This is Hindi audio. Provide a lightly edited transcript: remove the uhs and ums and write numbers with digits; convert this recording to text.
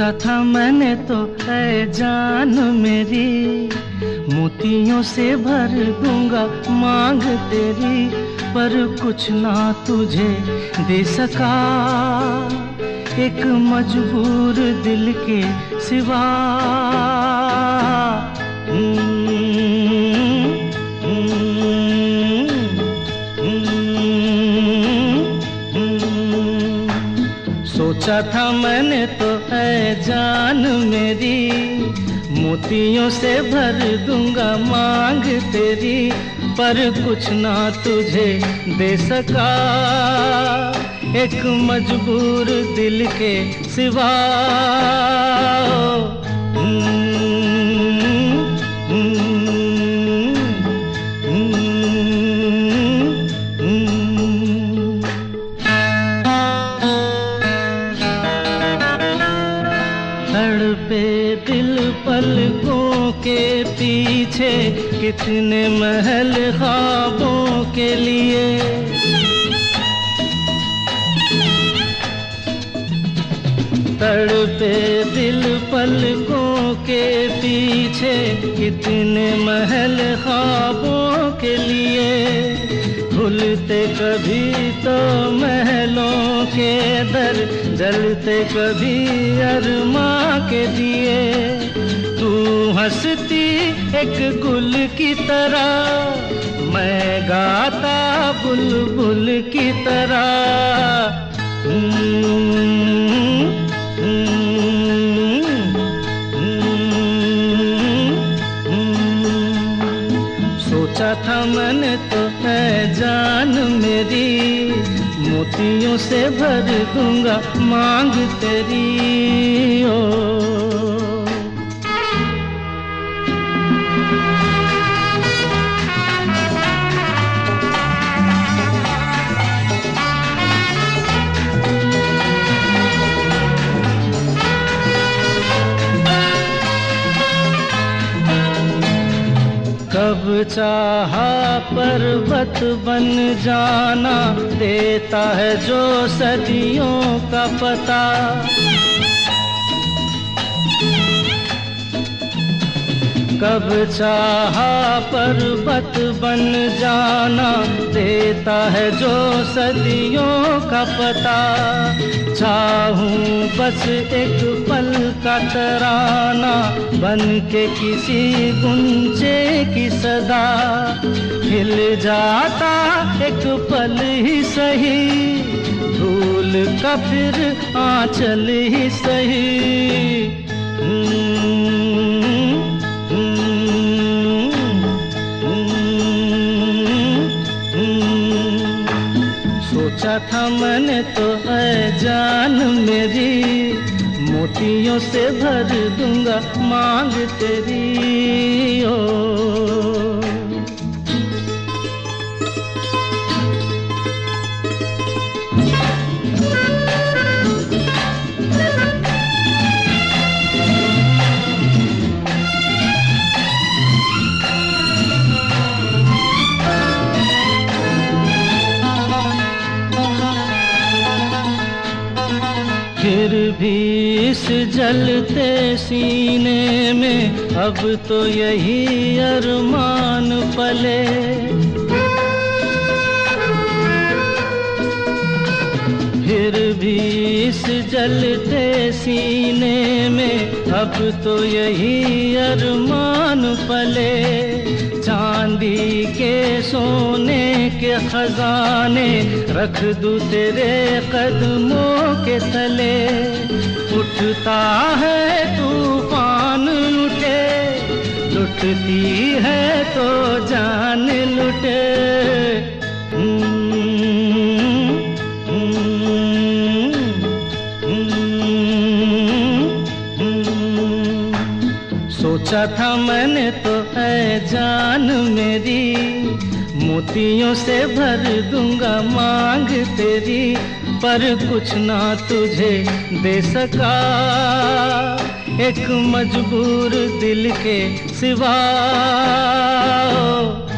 सोचा था मैंने तो ऐ जान मेरी, मोतियों से भर दूंगा मांग तेरी, पर कुछ ना तुझे दे सका एक मजबूर दिल के सिवा। सोचा था मैंने तो ऐ जान मेरी, मोतियों से भर दूंगा मांग तेरी, पर कुछ ना तुझे दे सका एक मजबूर दिल के सिवा। तड़पे दिल पलकों के पीछे, कितने महल ख्वाबों के लिए। तड़पे दिल पलकों के पीछे, कितने महल ख्वाबों के लिए। भूलते कभी तो महलों के दर, जलते कभी अरमा के दिए। तू हंसती एक गुल की तरह, मैं गाता बुलबुल की तरह। सोचा था मैंने तो है जान मेरी, मोतियों से भर दूंगा मांग तेरी। ओ कब चाहा पर्वत बन जाना, देता है जो सदियों का पता। कब चाहा पर्वत बन जाना, देता है जो सदियों का पता। चाहूं बस एक पल का तराना, बन के किसी गुंजे की सदा। हिल जाता एक पल ही सही, धूल का फिर आंचल ही सही। सोचा था मैंने तो है जान मेरी, मोतियों से भर दूंगा मांग तेरी। ओ फिर भी इस जलते सीने में अब तो यही अरमान पले। फिर भी इस जलते सीने में अब तो यही अरमान पले। चांदी के सोने के खजाने रख दूं तेरे कदमों के तले। उठता है तूफान लुटे, लुटती है तो जान लुटे। सोचा था मैंने तो है जान मेरी, मोतियों से भर दूंगा मांग तेरी, पर कुछ ना तुझे दे सका एक मजबूर दिल के सिवा।